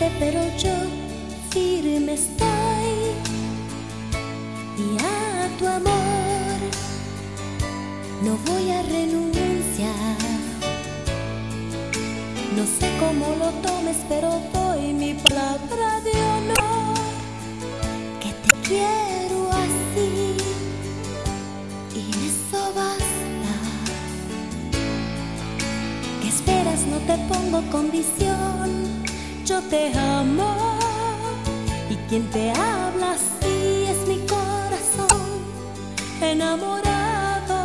pero yo firme estoy, y a tu amor no voy a renunciar. No sé cómo lo tomes, pero doy mi palabra de honor, que te quiero así, y eso basta. ¿Qué esperas? No te pongo condición, yo te amo, y quien te habla así es mi corazón enamorado.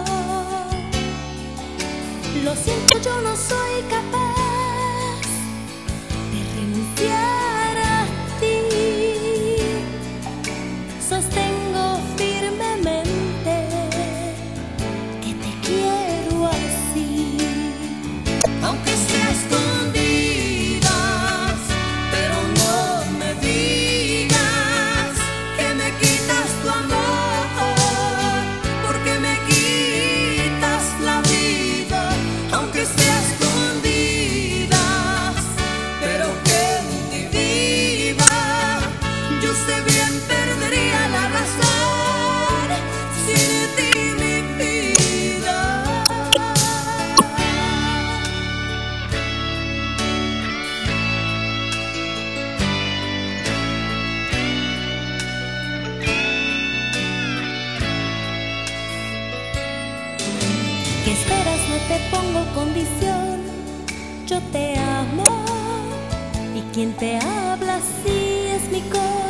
Lo siento, yo no soy capaz de renunciar a ti. Sostengo firmemente que te quiero así, aunque sea escondidas, pero no me digas que me quitas tu amor, porque me quitas la vida. Aunque sea escondidas, pero que en ti viva, yo sé bien perdería la razón sin ti, mi vida. ¿qué esperas? No te pongo condición, yo te amo, y quien te habla así es mi corazón